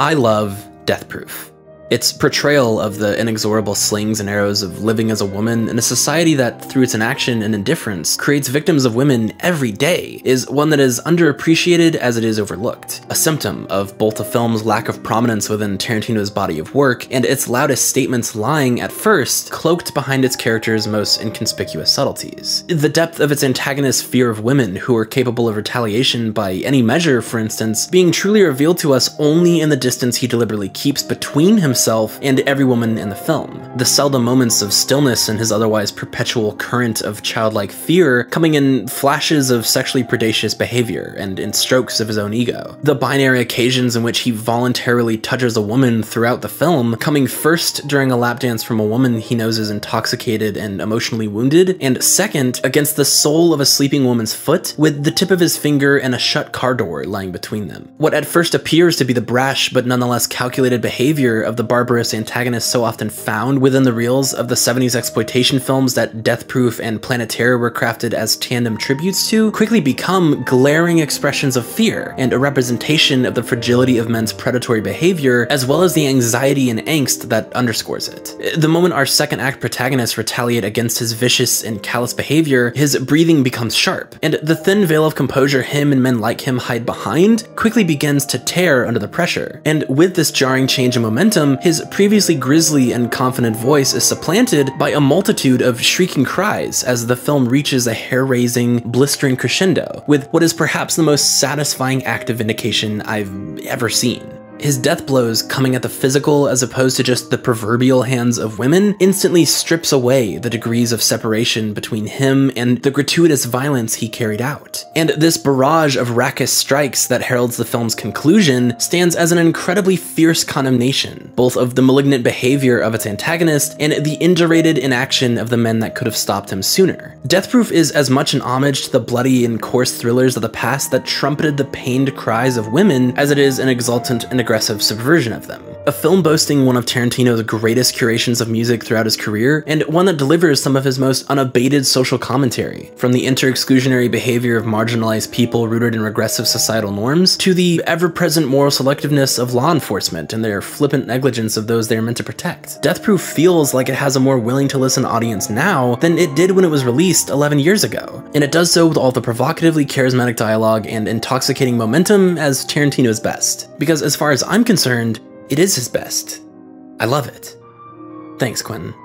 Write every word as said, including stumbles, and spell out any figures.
I love Death Proof. Its portrayal of the inexorable slings and arrows of living as a woman in a society that, through its inaction and indifference, creates victims of women every day, is one that is underappreciated as it is overlooked. A symptom of both the film's lack of prominence within Tarantino's body of work and its loudest statements lying, at first, cloaked behind its character's most inconspicuous subtleties. The depth of its antagonist's fear of women who are capable of retaliation by any measure, for instance, being truly revealed to us only in the distance he deliberately keeps between himself and every woman in the film. The seldom moments of stillness in his otherwise perpetual current of childlike fear coming in flashes of sexually predacious behavior and in strokes of his own ego. The binary occasions in which he voluntarily touches a woman throughout the film, coming first during a lap dance from a woman he knows is intoxicated and emotionally wounded, and second against the sole of a sleeping woman's foot with the tip of his finger and a shut car door lying between them. What at first appears to be the brash but nonetheless calculated behavior of the barbarous antagonist so often found within the reels of the seventies exploitation films that Death Proof and Planet Terror were crafted as tandem tributes to, quickly become glaring expressions of fear and a representation of the fragility of men's predatory behavior, as well as the anxiety and angst that underscores it. The moment our second act protagonists retaliate against his vicious and callous behavior, his breathing becomes sharp, and the thin veil of composure him and men like him hide behind quickly begins to tear under the pressure. And with this jarring change in momentum, his previously grisly and confident voice is supplanted by a multitude of shrieking cries as the film reaches a hair-raising, blistering crescendo with what is perhaps the most satisfying act of vindication I've ever seen. His death blows, coming at the physical as opposed to just the proverbial hands of women, instantly strips away the degrees of separation between him and the gratuitous violence he carried out. And this barrage of raucous strikes that heralds the film's conclusion stands as an incredibly fierce condemnation, both of the malignant behavior of its antagonist and the indurated inaction of the men that could have stopped him sooner. Death Proof is as much an homage to the bloody and coarse thrillers of the past that trumpeted the pained cries of women as it is an exultant and aggressive subversion of them. A film boasting one of Tarantino's greatest curations of music throughout his career, and one that delivers some of his most unabated social commentary, from the inter-exclusionary behavior of marginalized people rooted in regressive societal norms, to the ever-present moral selectiveness of law enforcement and their flippant negligence of those they are meant to protect. Death Proof feels like it has a more willing-to-listen audience now than it did when it was released eleven years ago, and it does so with all the provocatively charismatic dialogue and intoxicating momentum as Tarantino's best. Because as far as I'm concerned, it is his best. I love it. Thanks, Quentin.